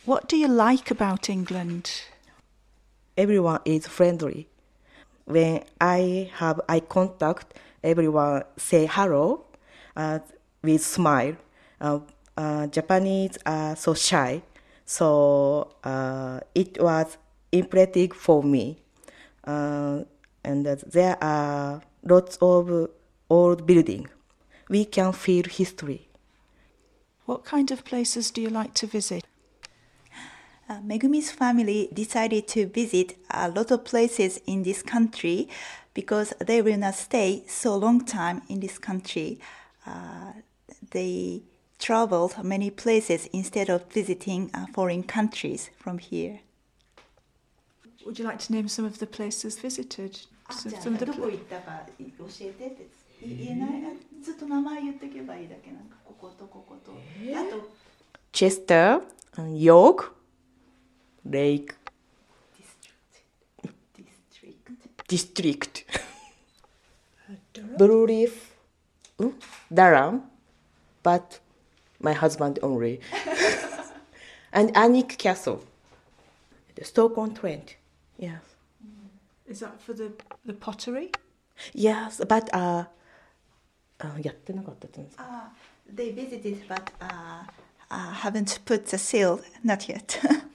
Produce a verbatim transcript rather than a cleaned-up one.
What do you like about England? Everyone is friendly. When I have eye contact, everyone say hello uh, with smile. Uh, uh, Japanese are so shy, so uh, it was impressive for me. Uh, and there are lots of old buildings. We can feel history. What kind of places do you like to visit? Uh, Megumi's family decided to visit a lot of places in this country because they will not stay so long time in this country. Uh, they traveled many places instead of visiting uh, foreign countries from here. Would you like to name some of the places visited? Some, some of the どこ pla- 行ったか教えてって言えない？ずっと名前言ってけばいいだけなんかこことここと。あと Chester, uh, York, Lake district. District, Blue Reef, mm, Durham, but my husband only. And Annick Castle, Stoke-on-Trent. Yes, Is that for the, the pottery? yes, but uh, uh, やってなかったんですか? Uh, they visited but uh, uh, haven't put the seal, not yet.